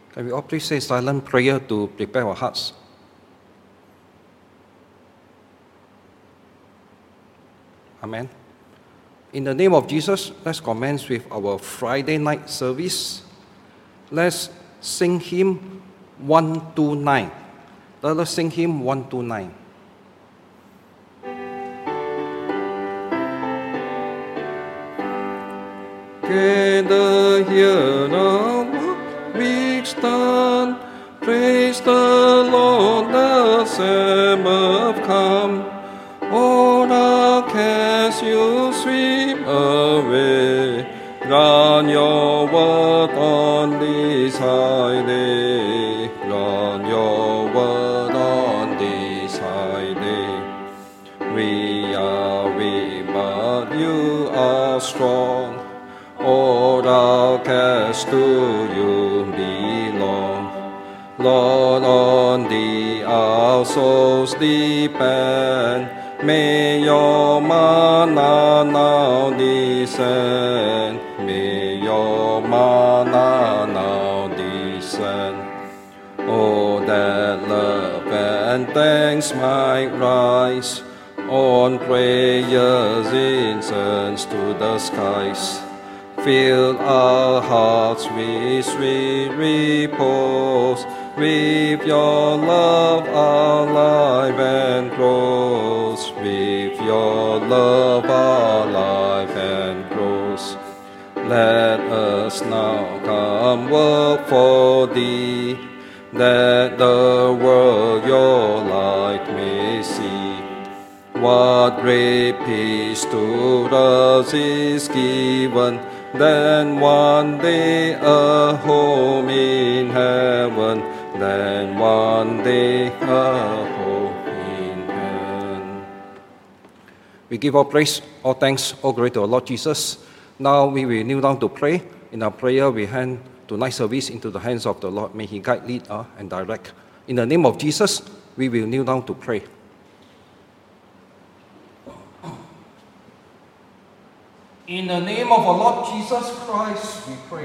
Can we all please say silent prayer to prepare our hearts? Amen. In the name of Jesus, let's commence with our Friday night service. Let's sing hymn 129. Let us sing hymn 129. Gather here now, weak stand, praise the Lord, the Sabbath come. All the cares you sweep away, run your word on this high day, run your word on this high day. We are weak, but you are strong. All our cares to you belong. Lord, on thee our souls depend. May your manna now descend. May your manna now descend. Oh, that love and thanks might rise on prayers incense to the skies. Fill our hearts with sweet repose, with your love alive and close, with your love alive and close. Let us now come work for thee, that the world your light may see. What great peace to us is given, then one day a home in heaven, then one day a home in heaven. We give all praise, all thanks, all glory to our Lord Jesus. Now we will kneel down to pray. In our prayer, we hand tonight's service into the hands of the Lord. May He guide, lead, and direct. In the name of Jesus, we will kneel down to pray. In the name of our Lord Jesus Christ, we pray.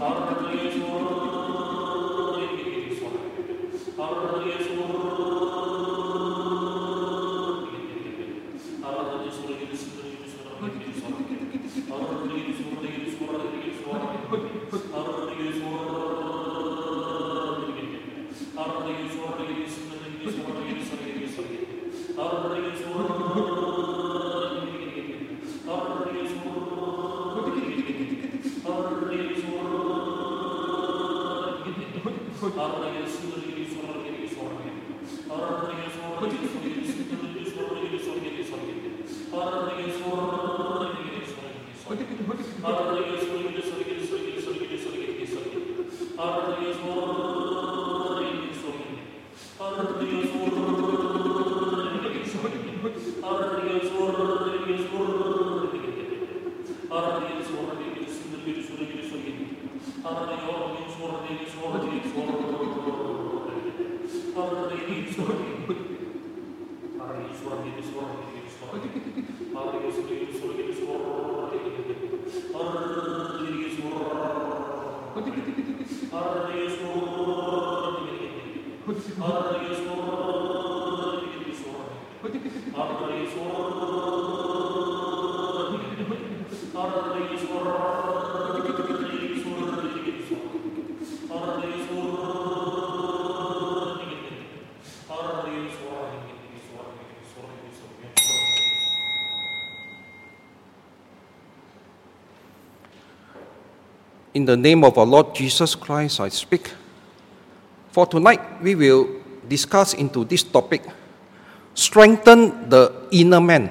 In the name of our Lord Jesus Christ, I speak. For tonight, we will discuss into this topic, strengthen the inner man.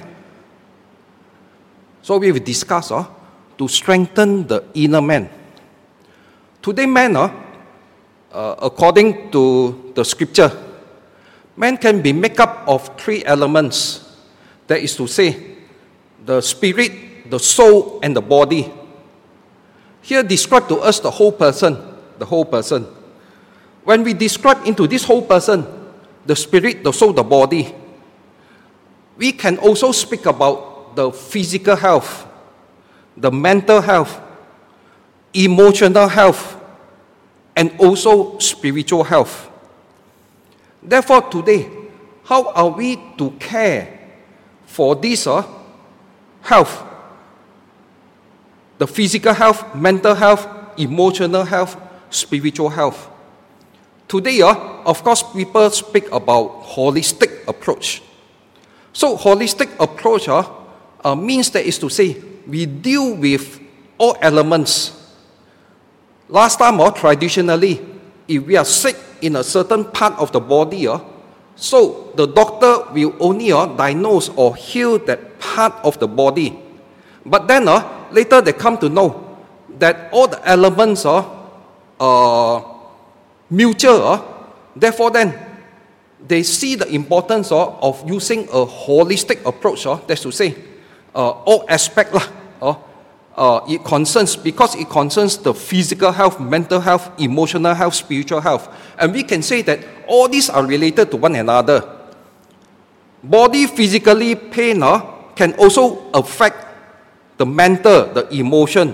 So we will discuss to strengthen the inner man. Today, man, according to the scripture, man can be made up of three elements. That is to say, the spirit, the soul, and the body. Here describe to us the whole person, the whole person. When we describe into this whole person, the spirit, the soul, the body, we can also speak about the physical health, the mental health, emotional health, and also spiritual health. Therefore, today, how are we to care for this health? The physical health, mental health, emotional health, spiritual health. Today, of course, people speak about holistic approach. So, holistic approach means that is to say, we deal with all elements. Last time, traditionally, if we are sick in a certain part of the body, so the doctor will only diagnose or heal that part of the body. But then, later they come to know that all the elements are mutual. Therefore, then they see the importance of using a holistic approach. That's to say, all aspects it concerns, because it concerns the physical health, mental health, emotional health, spiritual health, and we can say that all these are related to one another. Body physically pain can also affect the mental, the emotion,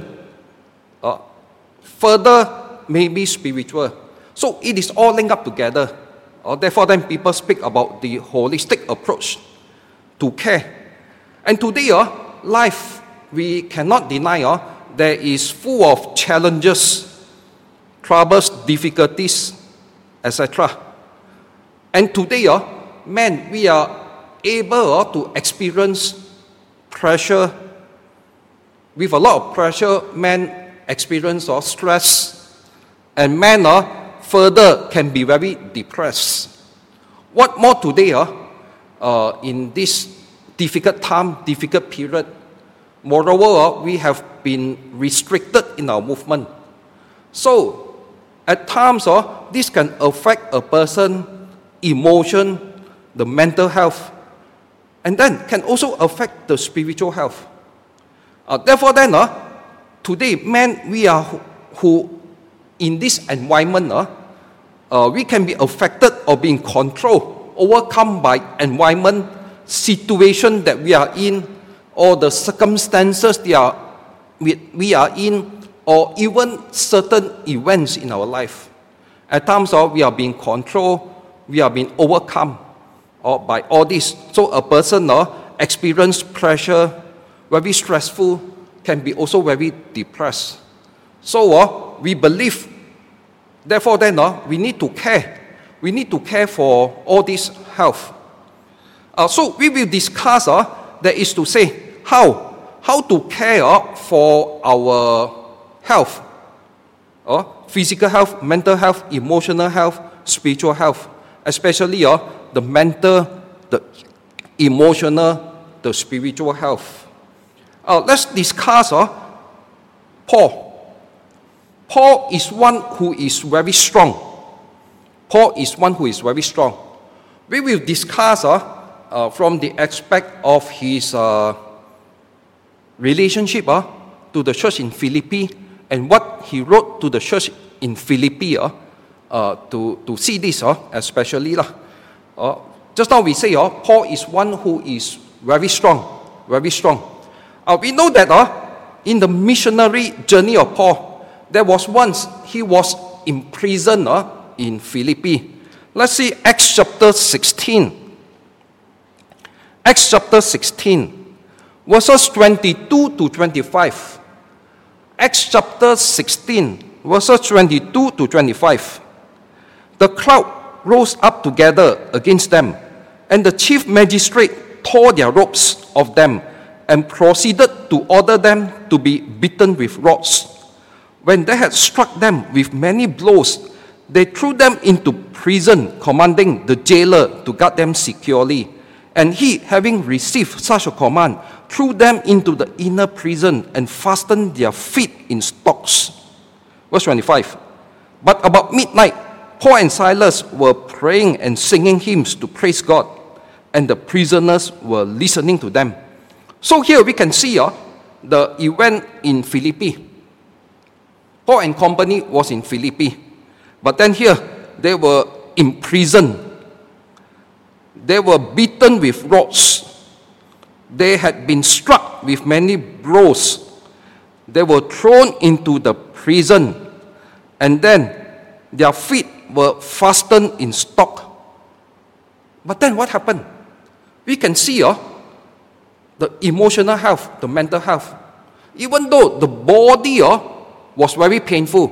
further maybe spiritual. So it is all linked up together. Therefore, then people speak about the holistic approach to care. And today, life, we cannot deny there is full of challenges, troubles, difficulties, etc. And today, man, we are able to experience pressure. With a lot of pressure, man experience stress, and man further can be very depressed. What more today, in this difficult time, difficult period, moreover, we have been restricted in our movement. So, at times, this can affect a person's emotion, the mental health, and then can also affect the spiritual health. Therefore, then, today, man, we are who in this environment, we can be affected or being controlled, overcome by environment, situation that we are in, or the circumstances we are in, or even certain events in our life. At times, we are being controlled, we are being overcome by all this. So a person experience pressure, very stressful, can be also very depressed. So we believe, therefore then we need to care. We need to care for all this health. So we will discuss, that is to say, how to care for our health, physical health, mental health, emotional health, spiritual health, especially the mental, the emotional, the spiritual health. Let's discuss Paul. Paul is one who is very strong. Paul is one who is very strong. We will discuss from the aspect of his relationship to the church in Philippi and what he wrote to the church in Philippi to see this especially. Just now we say Paul is one who is very strong, very strong. We know that in the missionary journey of Paul, there was once he was imprisoned in Philippi. Let's see Acts chapter 16. Acts chapter 16, verses 22 to 25. Acts chapter 16, verses 22 to 25. The crowd rose up together against them, and the chief magistrate tore their robes of them and proceeded to order them to be beaten with rods. When they had struck them with many blows, they threw them into prison, commanding the jailer to guard them securely. And he, having received such a command, threw them into the inner prison and fastened their feet in stocks. Verse 25. But about midnight, Paul and Silas were praying and singing hymns to praise God, and the prisoners were listening to them. So here we can see the event in Philippi. Paul and company was in Philippi. But then here, they were imprisoned. They were beaten with rods. They had been struck with many blows. They were thrown into the prison. And then their feet were fastened in stock. But then what happened? We can see the emotional health, the mental health. Even though the body was very painful,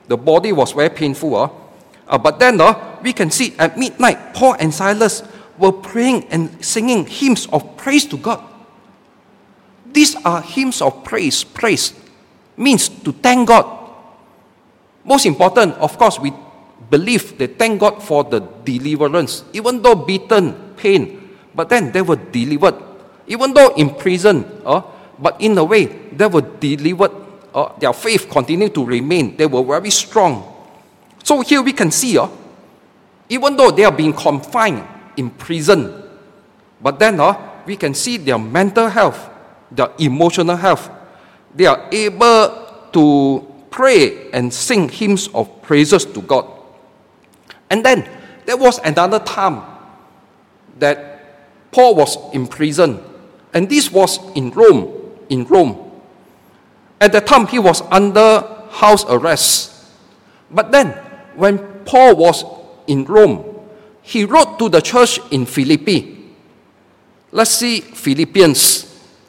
but then we can see at midnight, Paul and Silas were praying and singing hymns of praise to God. These are hymns of praise. Praise means to thank God. Most important, of course, we believe they thank God for the deliverance. Even though beaten, pain, but then they were delivered. Even though in prison, but in a way, they were delivered. Their faith continued to remain. They were very strong. So here we can see, even though they are being confined in prison, but then we can see their mental health, their emotional health. They are able to pray and sing hymns of praises to God. And then there was another time that Paul was in prison, and this was in Rome. At the time, he was under house arrest. But then, when Paul was in Rome, he wrote to the church in Philippi. Let's see Philippians.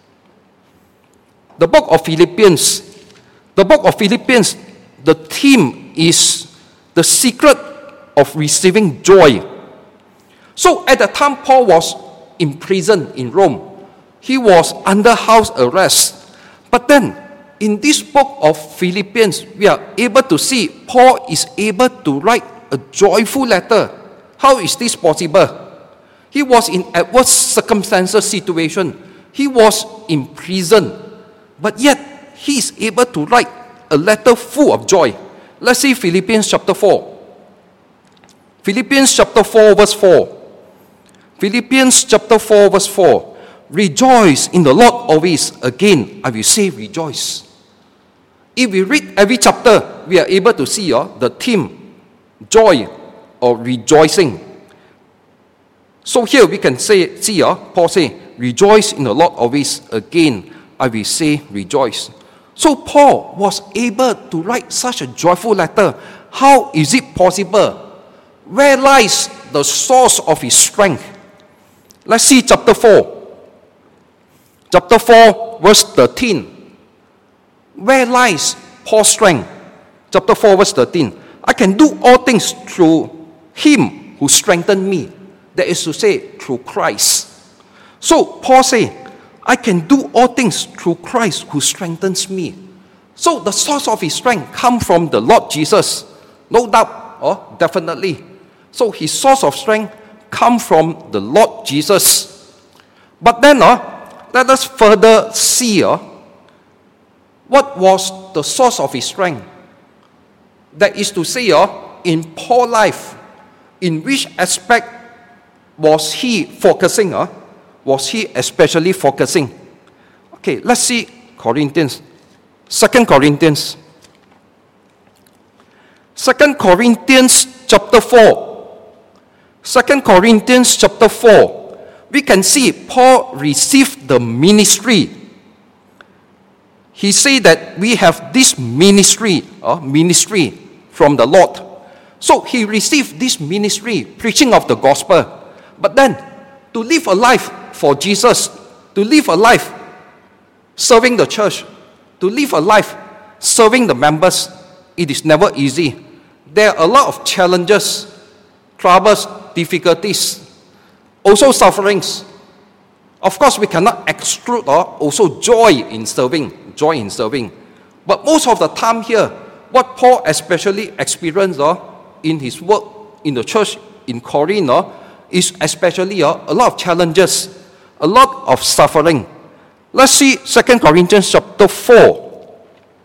The book of Philippians, the theme is the secret of receiving joy. So at the time Paul was in prison in Rome, he was under house arrest. But then, in this book of Philippians, we are able to see Paul is able to write a joyful letter. How is this possible? He was in adverse circumstances situation. He was in prison. But yet, he is able to write a letter full of joy. Let's see Philippians chapter 4. Philippians chapter 4 verse 4. Philippians chapter 4 verse 4. Rejoice in the Lord always. Again, I will say rejoice. If we read every chapter, we are able to see the theme, joy or rejoicing. So here we can see Paul say, rejoice in the Lord always. Again, I will say rejoice. So Paul was able to write such a joyful letter. How is it possible? Where lies the source of his strength? Let's see chapter 4. Chapter 4, verse 13. Where lies Paul's strength? Chapter 4, verse 13. I can do all things through him who strengthened me. That is to say, through Christ. So Paul say, I can do all things through Christ who strengthens me. So the source of his strength comes from the Lord Jesus. No doubt, definitely. So his source of strength comes from the Lord Jesus. But then, let us further see what was the source of his strength. That is to say, in Paul's life, in which aspect was he focusing? Was he especially focusing? Okay, let's see Corinthians. 2 Corinthians. 2 Corinthians chapter 4. 2 Corinthians chapter 4. We can see Paul received the ministry. He said that we have this ministry from the Lord. So he received this ministry, preaching of the gospel. But then, to live a life for Jesus, to live a life serving the church, to live a life serving the members, it is never easy. There are a lot of challenges, troubles, difficulties, also sufferings. Of course, we cannot exclude also joy in serving. But most of the time here, what Paul especially experienced in his work in the church in Corinth is especially a lot of challenges, a lot of suffering. Let's see 2 Corinthians chapter 4,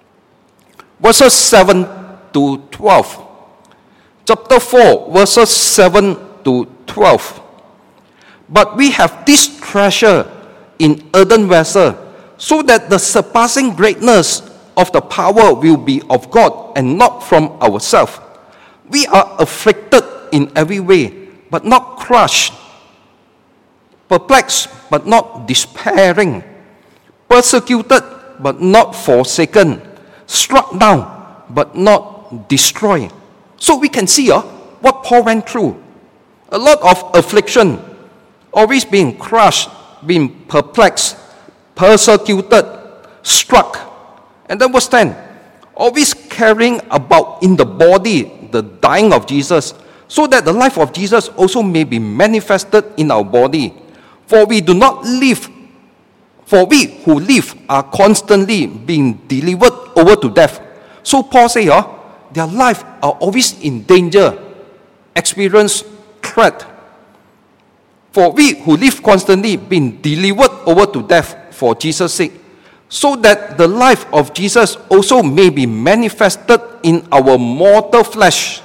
verses 7 to 12. Chapter 4, verses 7 to 12. But we have this treasure in earthen vessel, so that the surpassing greatness of the power will be of God and not from ourselves. We are afflicted in every way, but not crushed, perplexed, but not despairing, persecuted, but not forsaken, struck down, but not destroyed. So we can see what Paul went through. A lot of affliction, always being crushed, being perplexed, persecuted, struck. And then verse 10, always carrying about in the body the dying of Jesus, so that the life of Jesus also may be manifested in our body. For we do not live, for we who live are constantly being delivered over to death. So Paul say, their life are always in danger, experience threat. For we who live constantly being delivered over to death for Jesus' sake, so that the life of Jesus also may be manifested in our mortal flesh.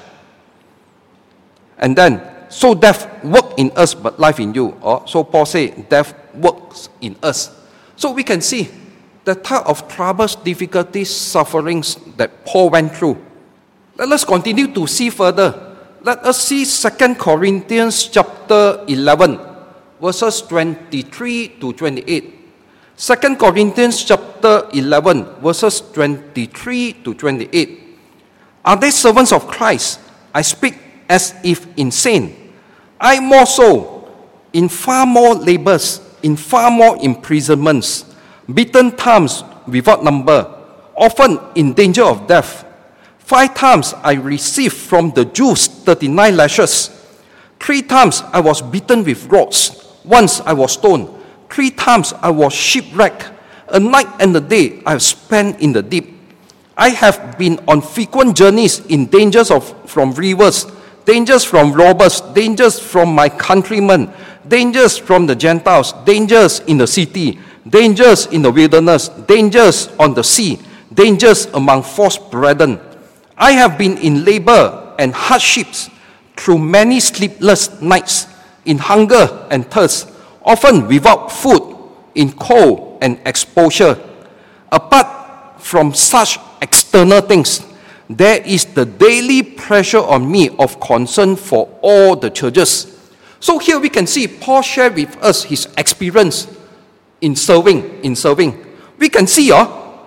And then, so death work in us, but life in you. So Paul say, death works in us. So we can see the type of troubles, difficulties, sufferings that Paul went through. Let us continue to see further. Let us see 2 Corinthians chapter 11, verses 23 to 28. 2 Corinthians chapter 11, verses 23 to 28. Are they servants of Christ? I speak as if insane. I more so, in far more labors, in far more imprisonments, beaten times without number, often in danger of death. 5 times I received from the Jews 39 lashes. 3 times I was beaten with rods. Once I was stoned. 3 times I was shipwrecked. A night and a day I have spent in the deep. I have been on frequent journeys in dangers from rivers, dangers from robbers, dangers from my countrymen, dangers from the Gentiles, dangers in the city, dangers in the wilderness, dangers on the sea, dangers among false brethren. I have been in labor and hardships through many sleepless nights, in hunger and thirst, often without food, in cold and exposure. Apart from such external things, there is the daily pressure on me of concern for all the churches. So here we can see Paul shared with us his experience in serving. We can see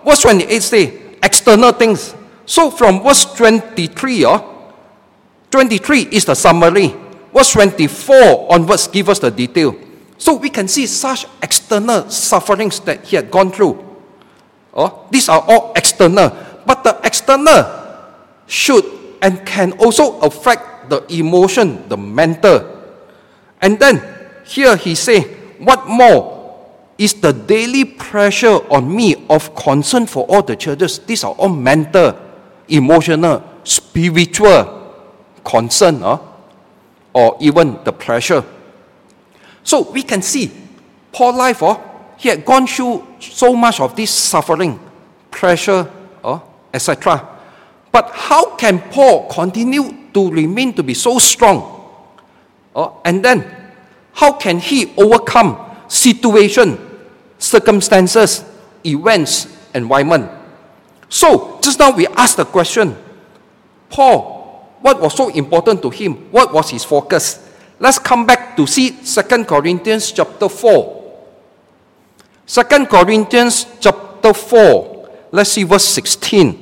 verse 28 say, external things. So from verse 23, 23 is the summary. Verse 24 onwards give us the detail. So we can see such external sufferings that he had gone through. These are all external. But the external should and can also affect the emotion, the mental. And then here he say, what more is the daily pressure on me of concern for all the churches? These are all mental, emotional, spiritual concern, or even the pressure. So we can see Paul's life, he had gone through so much of this suffering, pressure, etc. But how can Paul continue to remain to be so strong? And then, how can he overcome situation, circumstances, events, environment? So, just now we asked the question, Paul, what was so important to him? What was his focus? Let's come back to see 2 Corinthians chapter 4. 2 Corinthians chapter 4. Let's see verse 16.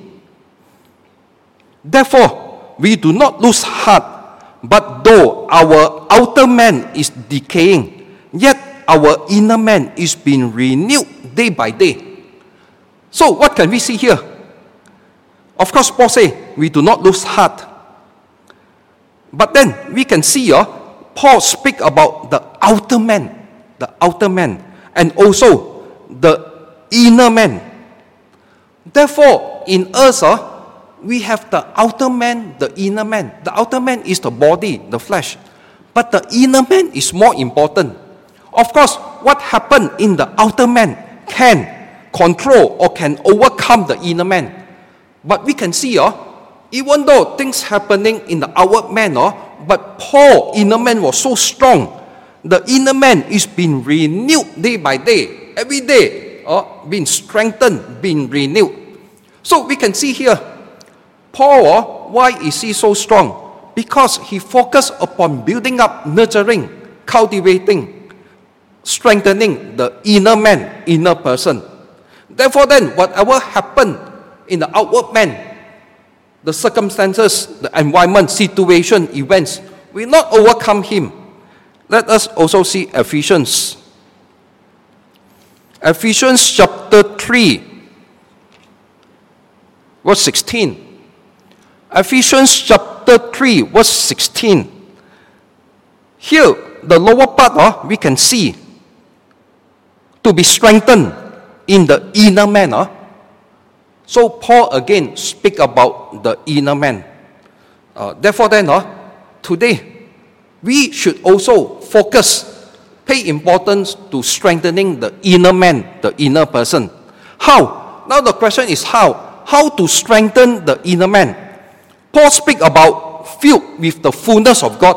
Therefore, we do not lose heart, but though our outer man is decaying, yet our inner man is being renewed day by day. So what can we see here? Of course, Paul say, we do not lose heart. But then we can see Paul speak about the outer man, and also the inner man. Therefore, in us, we have the outer man, the inner man. The outer man is the body, the flesh. But the inner man is more important. Of course, what happened in the outer man can control or can overcome the inner man. But we can see, even though things happening in the outward man, but Paul's inner man was so strong. The inner man is being renewed day by day. Every day, being strengthened, being renewed. So we can see here, Paul, why is he so strong? Because he focused upon building up, nurturing, cultivating, strengthening the inner man, inner person. Therefore then, whatever happened in the outward man, the circumstances, the environment, situation, events, will not overcome him. Let us also see Ephesians. Ephesians chapter 3, verse 16. Ephesians chapter 3, verse 16. Here, the lower part, we can see to be strengthened in the inner man. So Paul again speak about the inner man. Therefore then, today, we should also focus, pay importance to strengthening the inner man, the inner person. How? Now the question is how? How to strengthen the inner man? Paul speak about filled with the fullness of God.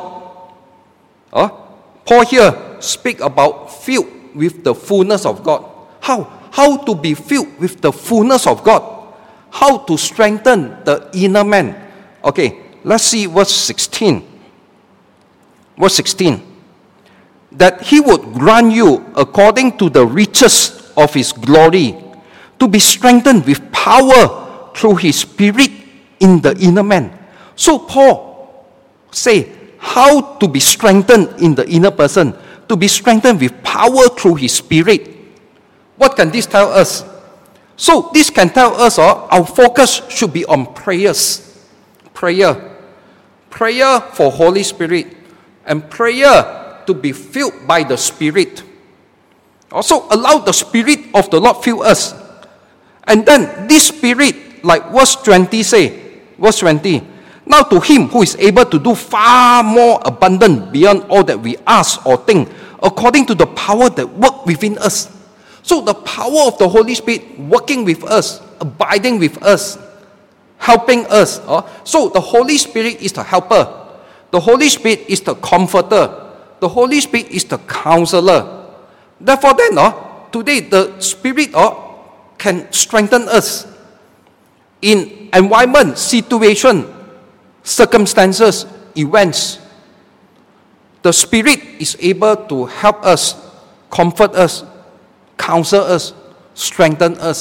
Paul here speak about filled with the fullness of God. How? How to be filled with the fullness of God? How to strengthen the inner man? Okay, let's see verse 16. Verse 16. That he would grant you according to the riches of his glory, to be strengthened with power through his Spirit in the inner man. So Paul say how to be strengthened in the inner person, to be strengthened with power through his Spirit. What can this tell us? So this can tell us our focus should be on prayers. Prayer for Holy Spirit, and prayer to be filled by the Spirit. Also allow the Spirit of the Lord fill us. And then this Spirit, like verse 20 say, verse 20, now to him who is able to do far more abundant beyond all that we ask or think, according to the power that works within us. So the power of the Holy Spirit working with us, abiding with us, helping us. So the Holy Spirit is the helper. The Holy Spirit is the comforter. The Holy Spirit is the counselor. Therefore then, today the Spirit can strengthen us in environment, situation, circumstances, events. The Spirit is able to help us, comfort us, counsel us, strengthen us,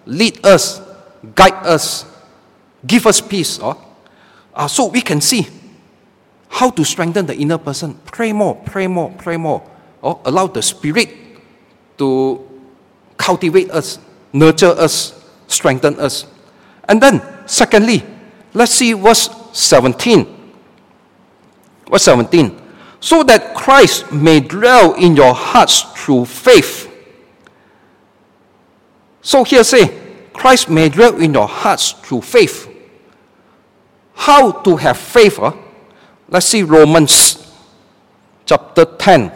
lead us, guide us, give us peace. So we can see how to strengthen the inner person. Pray more, pray more, pray more. Allow the Spirit to cultivate us, nurture us, strengthen us. And then, secondly, let's see verse 17. Verse 17. So that Christ may dwell in your hearts through faith. So here say, Christ may dwell in your hearts through faith. How to have faith? Let's see Romans chapter 10.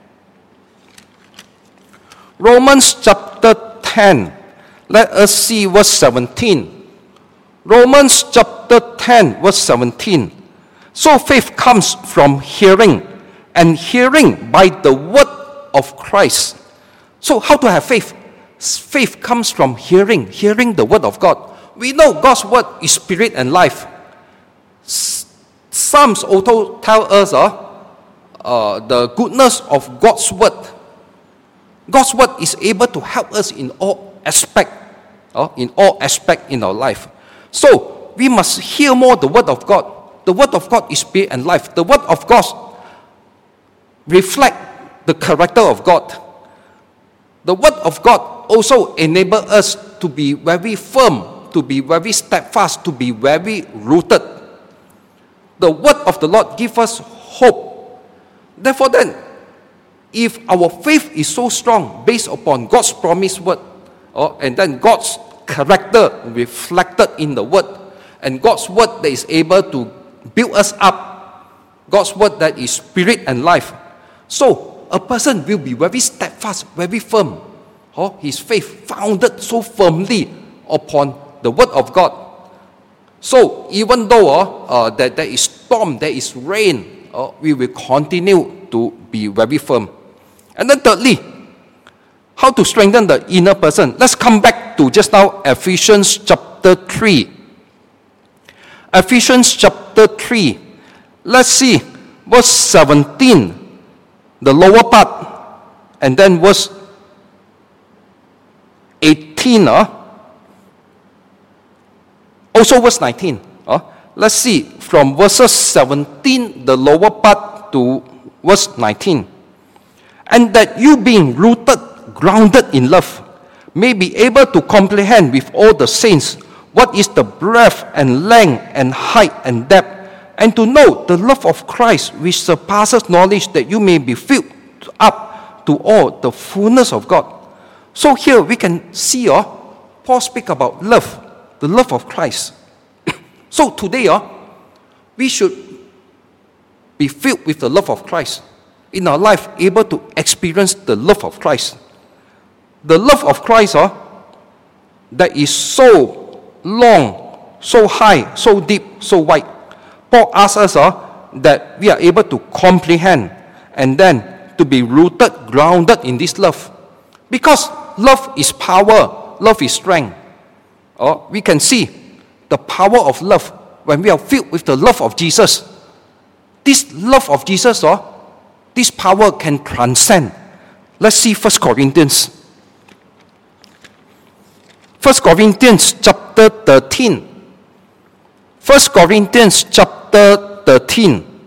Romans chapter 10. Let us see verse 17. Romans chapter 10, verse 17. So faith comes from hearing, and hearing by the word of Christ. So how to have faith? Faith comes from hearing the word of God. We know God's word is spirit and life. Psalms also tell us the goodness of God's word. God's word is able to help us in all aspect in our life. So we must hear more the word of God. The word of God is spirit and life. The word of God reflect the character of God. The word of God also enable us to be very firm, to be very steadfast, to be very rooted. The word of the Lord gives us hope. Therefore then, if our faith is so strong, based upon God's promised word, and then God's character reflected in the word, and God's word that is able to build us up, God's word that is spirit and life, so a person will be very steadfast, very firm. His faith founded so firmly upon the word of God. So even though that there is storm, there is rain, we will continue to be very firm. And then thirdly, how to strengthen the inner person. Let's come back to just now Ephesians chapter 3. Ephesians chapter 3. Let's see verse 17, the lower part, and then verse 18, also verse 19. Let's see from verses 17, the lower part, to verse 19. And that you being rooted, grounded in love, may be able to comprehend with all the saints what is the breadth and length and height and depth, and to know the love of Christ which surpasses knowledge, that you may be filled up to all the fullness of God. So here we can see Paul speak about love, the love of Christ. So today we should be filled with the love of Christ. In our life, able to experience the love of Christ. The love of Christ that is so long, so high, so deep, so wide. Paul asks us that we are able to comprehend and then to be rooted, grounded in this love. Because love is power, love is strength. We can see the power of love when we are filled with the love of Jesus. This love of Jesus, this power can transcend. Let's see 1 Corinthians. 1 Corinthians chapter 13. 1 Corinthians chapter 13.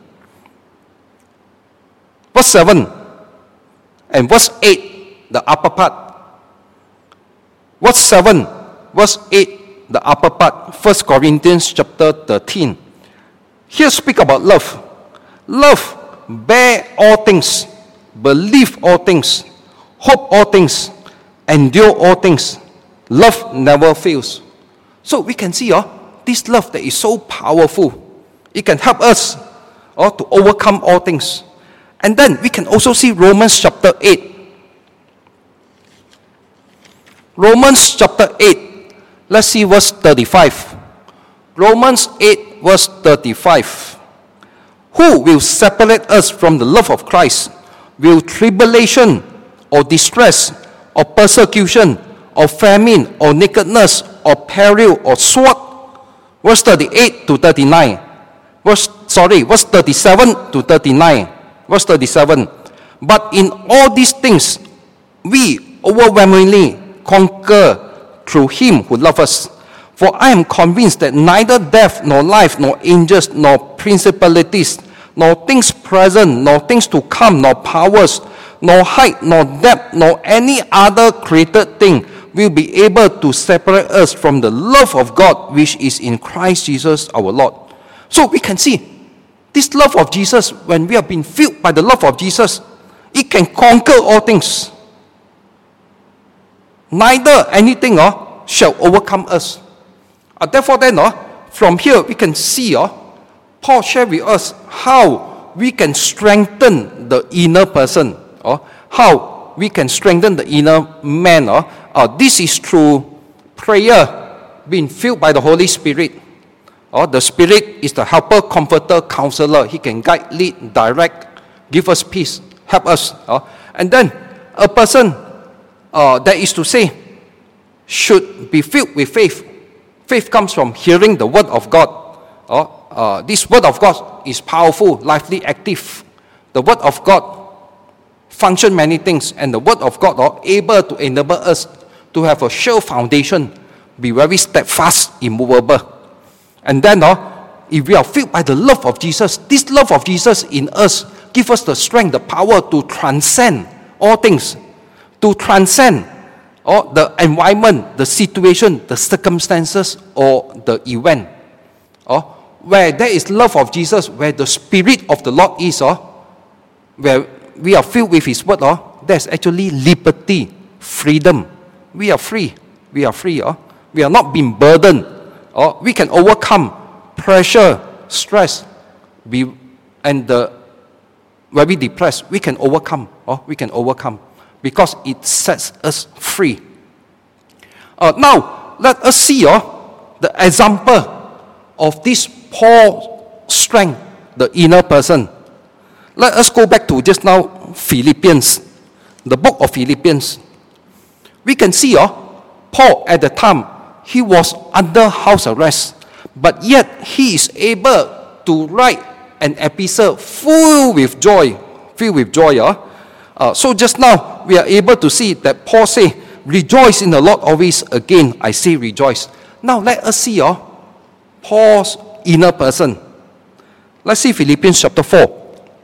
Verse 7 and verse 8, the upper part. Verse 7, verse 8, the upper part. 1 Corinthians chapter 13. Here speak about love. Love bear all things, believe all things, hope all things, endure all things. Love never fails. So we can see this love that is so powerful. It can help us to overcome all things. And then we can also see Romans chapter 8. Romans chapter 8. Let's see verse 35. Romans 8 verse 35. Who will separate us from the love of Christ? Will tribulation or distress or persecution or famine or nakedness or peril or sword? Verse 38 to 39. Verse 37 to 39. Verse 37. But in all these things, we overwhelmingly conquer through him who loves us. For I am convinced that neither death, nor life, nor angels, nor principalities, nor things present, nor things to come, nor powers, nor height, nor depth, nor any other created thing will be able to separate us from the love of God which is in Christ Jesus our Lord. So we can see this love of Jesus, when we have been filled by the love of Jesus, it can conquer all things. Neither anything shall overcome us. Therefore then, from here we can see Paul shared with us how we can strengthen the inner person, how we can strengthen the inner man. This is through prayer, being filled by the Holy Spirit. The Spirit is the helper, comforter, counselor. He can guide, lead, direct, give us peace, help us. And then a person, that is to say, should be filled with faith. Faith comes from hearing the word of God. This word of God is powerful, lively, active. The word of God function many things, and the word of God are able to enable us to have a sure foundation, be very steadfast, immovable. And then if we are filled by the love of Jesus, this love of Jesus in us give us the strength, the power to transcend all things, to transcend the environment, the situation, the circumstances, or the event. Where there is love of Jesus, where the Spirit of the Lord is, where we are filled with His word, there's actually liberty, freedom. We are free. We are free. We are not being burdened. We can overcome pressure, stress, and very depressed. We can overcome. We can overcome because it sets us free. Now, let us see the example of this Paul's strength, the inner person. Let us go back to just now Philippians, the book of Philippians. We can see Paul at the time, he was under house arrest, but yet he is able to write an epistle filled with joy. So just now we are able to see that Paul say, rejoice in the Lord always. Again I say rejoice. Now let us see Paul's inner person. Let's see Philippians chapter 4.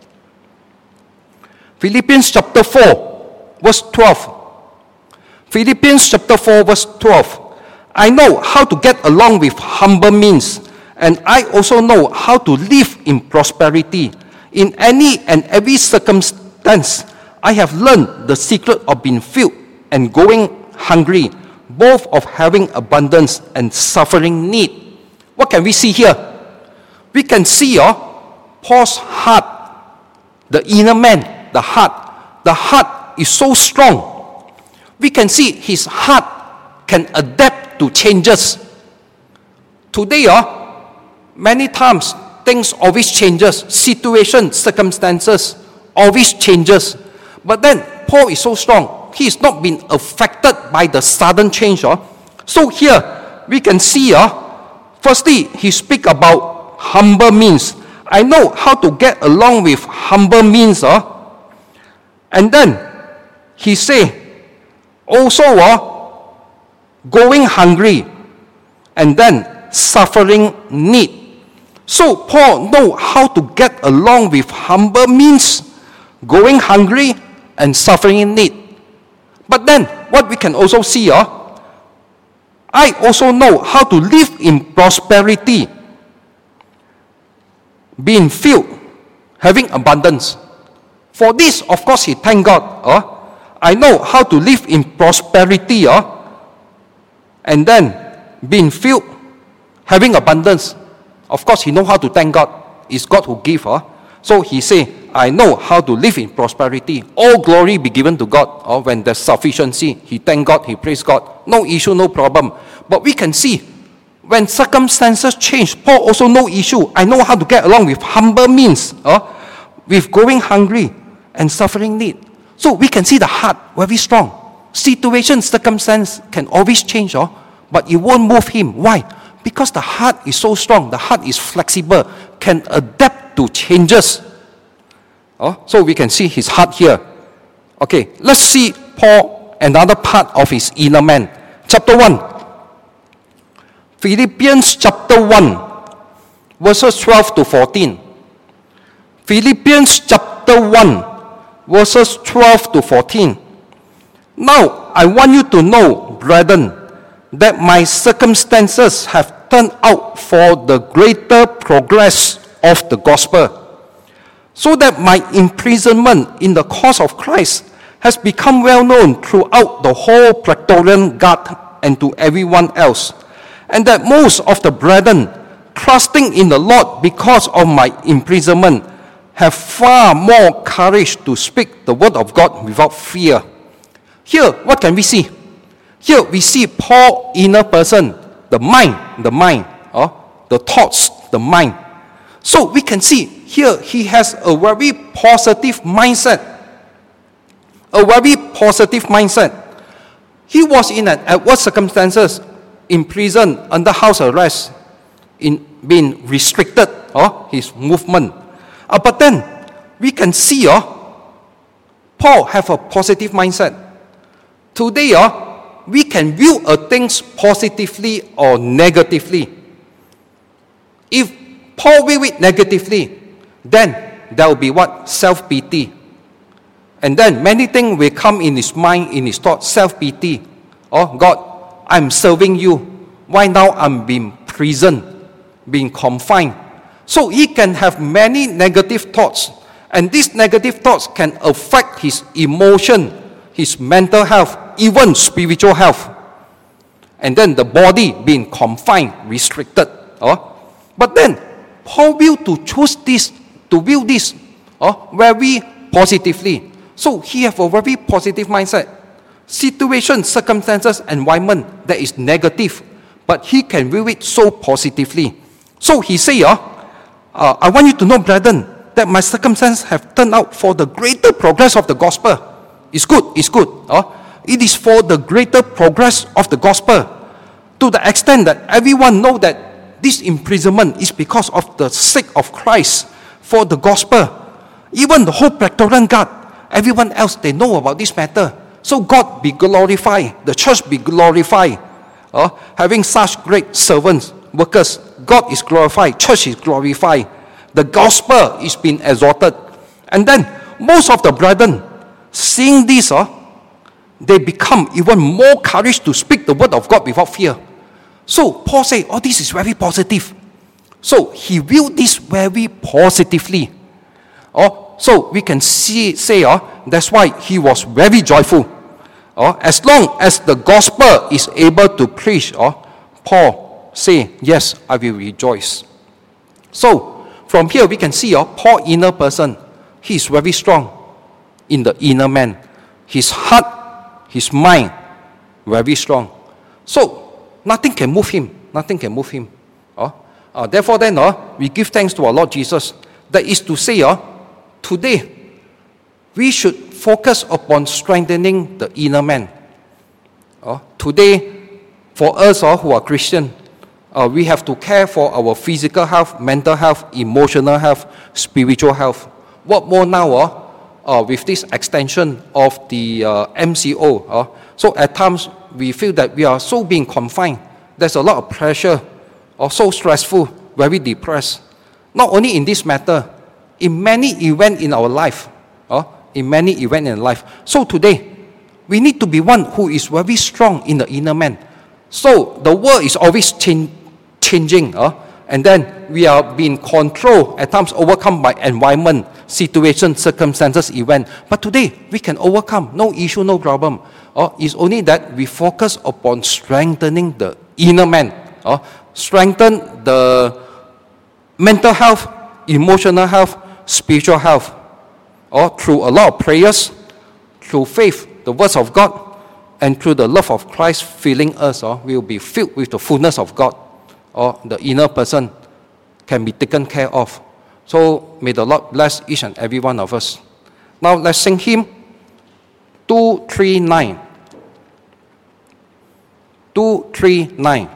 Philippians chapter 4 verse 12. Philippians chapter 4 verse 12. I know how to get along with humble means, and I also know how to live in prosperity. In any and every circumstance, I have learned the secret of being filled and going hungry, both of having abundance and suffering need. What can we see here? We can see Paul's heart, the inner man, the heart. The heart is so strong. We can see his heart can adapt to changes. Today, many times things always changes. Situations, circumstances always changes. But then Paul is so strong. He is not been affected by the sudden change. So here we can see, firstly, he speak about humble means. I know how to get along with humble means. And then he say, also going hungry, and then suffering need. So Paul know how to get along with humble means, going hungry, and suffering need. But then what we can also see, I also know how to live in prosperity, being filled, having abundance. For this, of course, he thank God. I know how to live in prosperity, and then being filled, having abundance. Of course, he know how to thank God. It's God who give. So he say, I know how to live in prosperity. All glory be given to God. When there's sufficiency, he thank God, he praise God. No issue, no problem. But we can see, when circumstances change, Paul also no issue. I know how to get along with humble means, with going hungry and suffering need. So we can see the heart very strong. Situation, circumstance can always change, but it won't move him. Why? Because the heart is so strong. The heart is flexible, can adapt to changes. So we can see his heart here. Okay, let's see Paul, another part of his inner man. Chapter 1. Philippians chapter 1, verses 12 to 14. Philippians chapter 1, verses 12 to 14. Now, I want you to know, brethren, that my circumstances have turned out for the greater progress of the gospel, so that my imprisonment in the cause of Christ has become well known throughout the whole Praetorian Guard and to everyone else, and that most of the brethren, trusting in the Lord because of my imprisonment, have far more courage to speak the word of God without fear. Here, what can we see? Here we see Paul's inner person, the mind, the thoughts, the mind. So we can see here he has a very positive mindset. A very positive mindset. He was in an adverse circumstances, in prison, under house arrest, being restricted, his movement. But then we can see Paul have a positive mindset. Today, we can view things positively or negatively. If Paul view it negatively, then there will be what? Self-pity. And then many things will come in his mind, in his thoughts, self-pity. Oh, God, I'm serving you. Why now I'm being imprisoned, being confined? So he can have many negative thoughts. And these negative thoughts can affect his emotion, his mental health, even spiritual health. And then the body being confined, restricted. But then, Paul will to choose this, to view this very positively. So he have a very positive mindset. Situation, circumstances, environment that is negative, but he can view it so positively. So he say, I want you to know, brethren, that my circumstances have turned out for the greater progress of the gospel. It's good, it's good. It is for the greater progress of the gospel, to the extent that everyone know that this imprisonment is because of the sake of Christ, for the gospel. Even the whole Praetorian Guard, everyone else, they know about this matter. So God be glorified, the church be glorified. Having such great servants, workers, God is glorified, church is glorified. The gospel is being exalted. And then most of the brethren, seeing this, they become even more courage to speak the word of God without fear. So Paul say, this is very positive. So he viewed this very positively. So we can say, that's why he was very joyful. As long as the gospel is able to preach, Paul say, yes, I will rejoice. So from here we can see Paul inner person, he is very strong in the inner man. His heart, his mind, very strong. So nothing can move him. Nothing can move him. Therefore then, we give thanks to our Lord Jesus. That is to say, today, we should focus upon strengthening the inner man. Today, for us who are Christian, we have to care for our physical health, mental health, emotional health, spiritual health. What more now with this extension of the MCO? So at times, we feel that we are so being confined. There's a lot of pressure, so stressful, very depressed. Not only in this matter, in many events in our life. So today, we need to be one who is very strong in the inner man. So the world is always changing. And then we are being controlled, at times overcome by environment, situation, circumstances, event. But today, we can overcome. No issue, no problem. It's only that we focus upon strengthening the inner man. Strengthen the mental health, emotional health, spiritual health, through a lot of prayers, through faith, the words of God, and through the love of Christ filling us, we will be filled with the fullness of God, the inner person can be taken care of. So may the Lord bless each and every one of us. Now let's sing hymn 239. 239.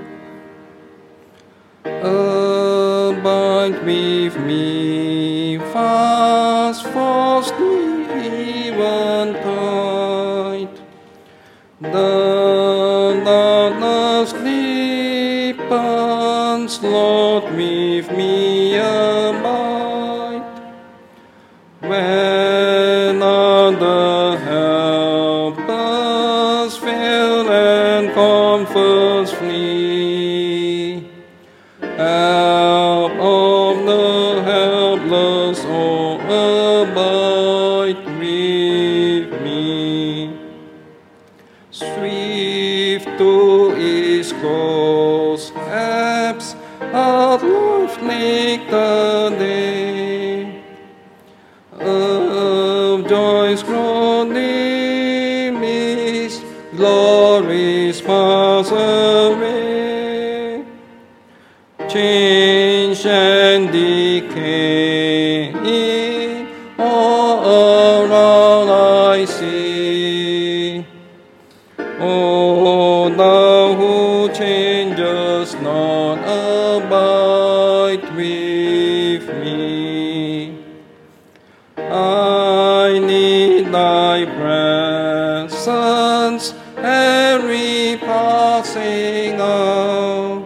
Abide with me fast falls the eventide. The darkness deepens, Lord, with me abide. When other helpers fail and comforts flee, help of the helpless, oh, abide with me. Swift to His close apps, our life like the day. Of joys groaning mist, glories pass away. Change and decay, all around I see. O thou who changest not, abide with me. I need thy presence every passing hour.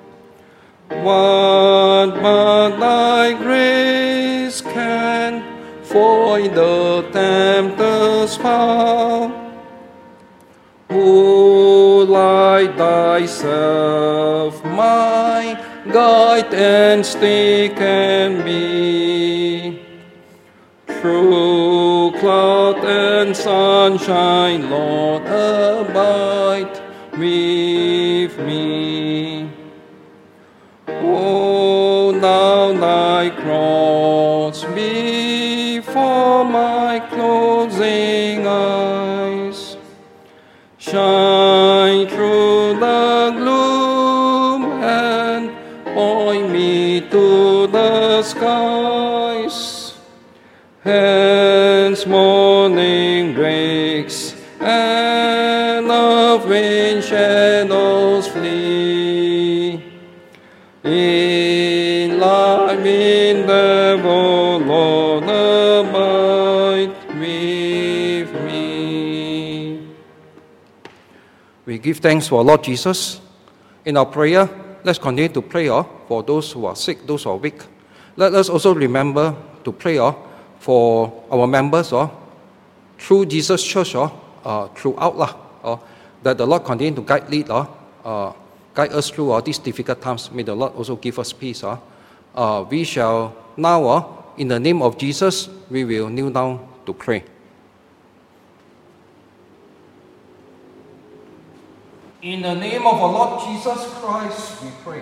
What but thy grace can foil the tempter's power? Who like thyself my guide and stay can be? Through cloud and sunshine, Lord, abide with me. Oh, thou thy cross before my closing eyes, shine through the gloom and point me to the skies. Hence morning breaks and of rain shadows flee. In life endeavor, Lord, abide with me. We give thanks for Lord Jesus. In our prayer, let's continue to pray for those who are sick, those who are weak. Let us also remember to pray for our members through Jesus Church throughout, that the Lord continue to lead us through these difficult times. May the Lord also give us peace. We shall now, in the name of Jesus, we will kneel down to pray. In the name of our Lord Jesus Christ, we pray.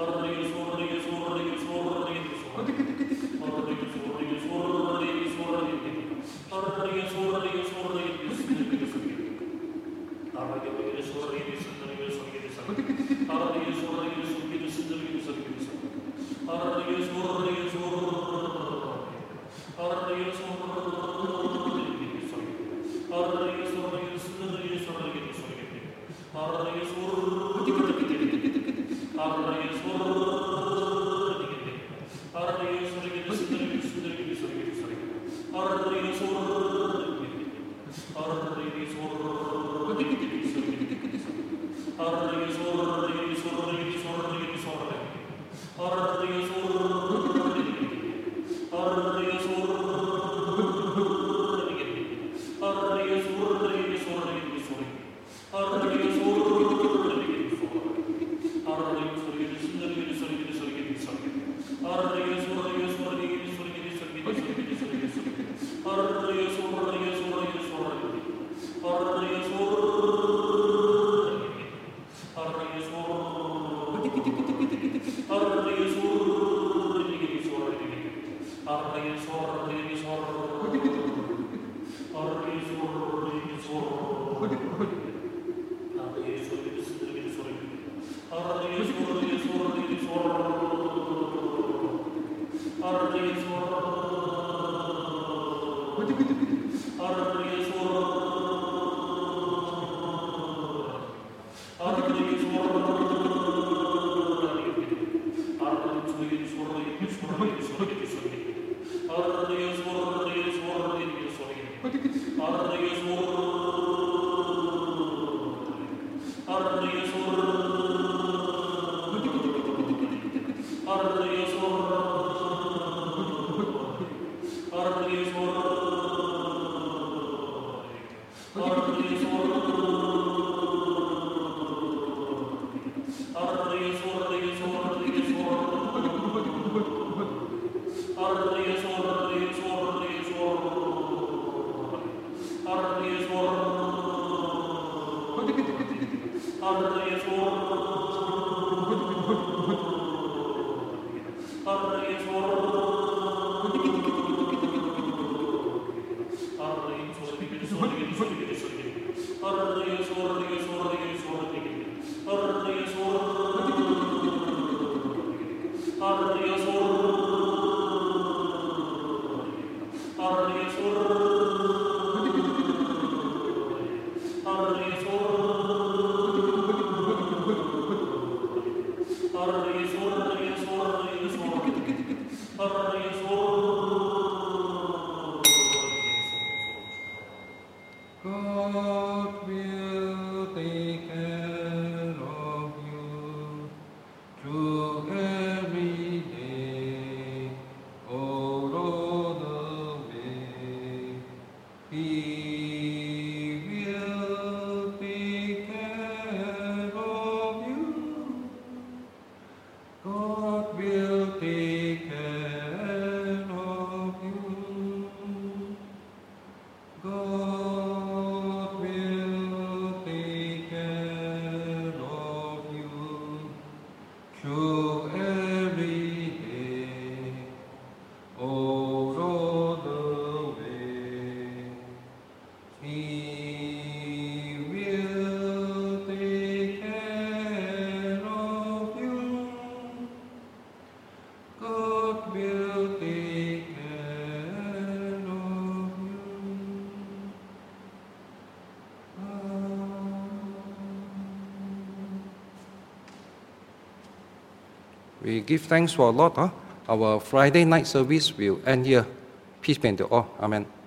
God will take care of you through every day, all the way. He will take care of you. God will take care of you. God will take care of you through every day, all the way. He will take care of you. God will take care of you. We give thanks for our Lord. Our Friday night service will end here. Peace be unto all. Amen.